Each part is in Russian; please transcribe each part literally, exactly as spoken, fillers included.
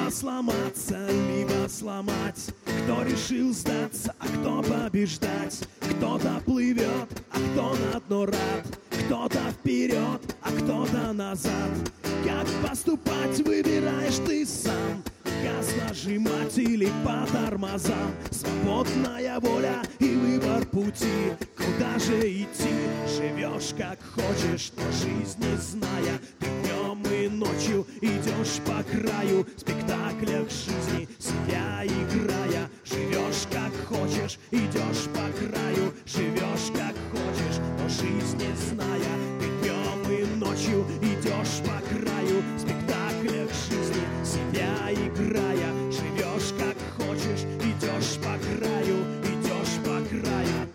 Либо сломаться, либо сломать. Кто решил сдаться, а кто побеждать? Кто-то плывет, а кто на дно рад. Кто-то вперед, а кто-то назад. Как поступать, выбираешь ты сам. Газ нажимать или по тормозам. Свободная воля и выбор пути. Куда же идти? Живешь как хочешь, но жизнь не зная. Ты днем и ночью идешь по краю. В спектаклях жизни себя играя. Живешь как хочешь, идешь по краю. Живешь как хочешь, но жизнь не зная. Ты днем и ночью идешь по краю. В спектаклях жизни себя играя. Живешь как хочешь, идешь по краю. Идешь по краю.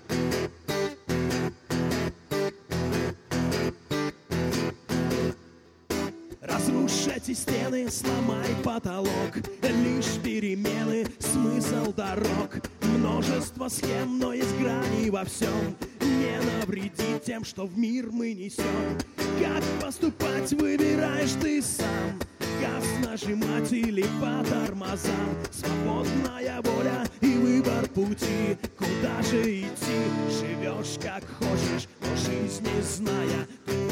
Разрушь эти стены, сломай потолок. Лишь перемены, смысл дорог. Множество схем, но есть грани во всем. Не навреди тем, что в мир мы несем. Как поступать, выбираешь ты сам. Газ нажимать или по тормозам. Свободная воля и выбор пути. Куда же идти? Живешь как хочешь, но жизнь не зная. Ты